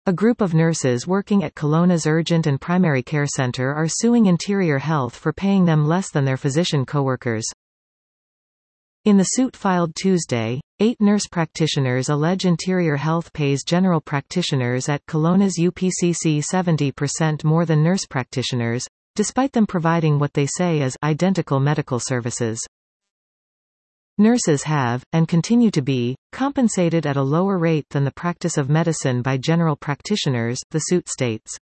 A group of nurses working at Kelowna's Urgent and Primary Care Centre are suing Interior Health for paying them less than their physician co-workers. In the suit filed Tuesday, 8 nurse practitioners allege Interior Health pays general practitioners at Kelowna's UPCC 70% more than nurse practitioners, despite them providing what they say is identical medical services. Nurses have, and continue to be, compensated at a lower rate than the practice of medicine by general practitioners, the suit states.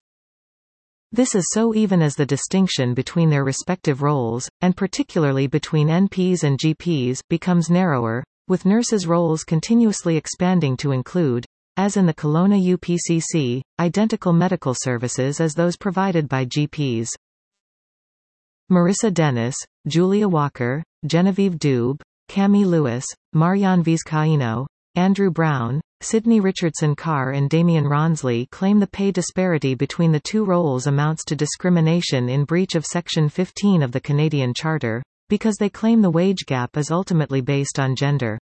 This is so even as the distinction between their respective roles, and particularly between NPs and GPs, becomes narrower, with nurses' roles continuously expanding to include, as in the Kelowna UPCC, identical medical services as those provided by GPs. Marissa Dennis, Julia Walker, Genevieve Dube, Cami Lewis, Marianne Vizcaíno, Andrew Brown, Sydney Richardson Carr and Damian Ronsley claim the pay disparity between the two roles amounts to discrimination in breach of Section 15 of the Canadian Charter, because they claim the wage gap is ultimately based on gender.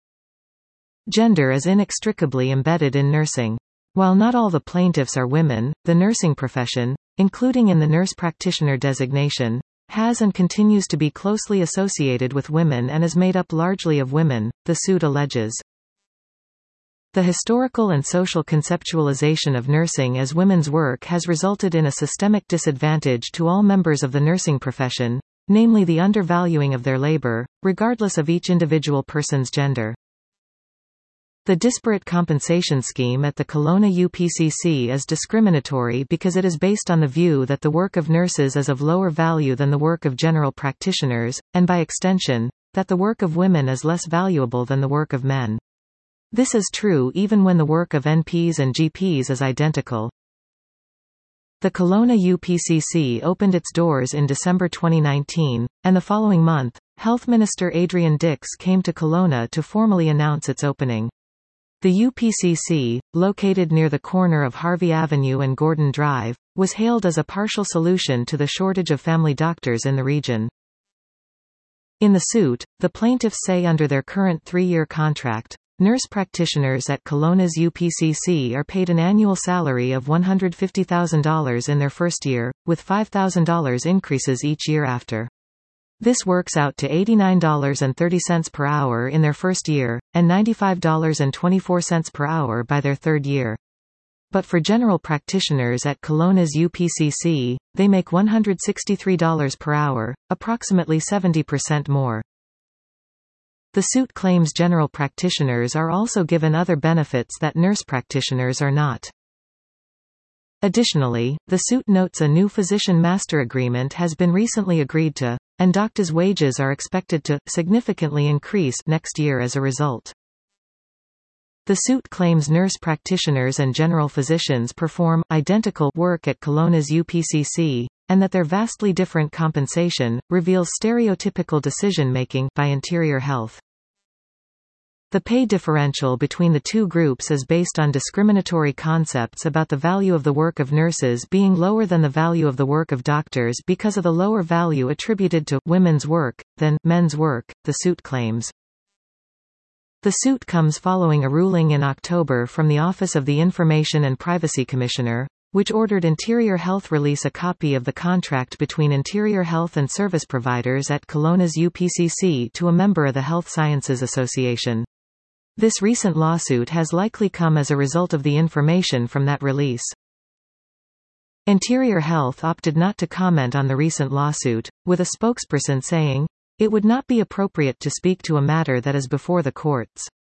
Gender is inextricably embedded in nursing. While not all the plaintiffs are women, the nursing profession, including in the nurse practitioner designation, has and continues to be closely associated with women and is made up largely of women, the suit alleges. The historical and social conceptualization of nursing as women's work has resulted in a systemic disadvantage to all members of the nursing profession, namely the undervaluing of their labor, regardless of each individual person's gender. The disparate compensation scheme at the Kelowna UPCC is discriminatory because it is based on the view that the work of nurses is of lower value than the work of general practitioners, and by extension, that the work of women is less valuable than the work of men. This is true even when the work of NPs and GPs is identical. The Kelowna UPCC opened its doors in December 2019, and the following month, Health Minister Adrian Dix came to Kelowna to formally announce its opening. The UPCC, located near the corner of Harvey Avenue and Gordon Drive, was hailed as a partial solution to the shortage of family doctors in the region. In the suit, the plaintiffs say under their current 3-year contract, nurse practitioners at Kelowna's UPCC are paid an annual salary of $150,000 in their first year, with $5,000 increases each year after. This works out to $89.30 per hour in their first year, and $95.24 per hour by their third year. But for general practitioners at Kelowna's UPCC, they make $163 per hour, approximately 70% more. The suit claims general practitioners are also given other benefits that nurse practitioners are not. Additionally, the suit notes a new physician master agreement has been recently agreed to, and doctors' wages are expected to significantly increase next year as a result. The suit claims nurse practitioners and general physicians perform identical work at Kelowna's UPCC, and that their vastly different compensation reveals stereotypical decision-making by Interior Health. The pay differential between the two groups is based on discriminatory concepts about the value of the work of nurses being lower than the value of the work of doctors because of the lower value attributed to women's work than men's work, the suit claims. The suit comes following a ruling in October from the Office of the Information and Privacy Commissioner, which ordered Interior Health release a copy of the contract between Interior Health and service providers at Kelowna's UPCC to a member of the Health Sciences Association. This recent lawsuit has likely come as a result of the information from that release. Interior Health opted not to comment on the recent lawsuit, with a spokesperson saying, "It would not be appropriate to speak to a matter that is before the courts."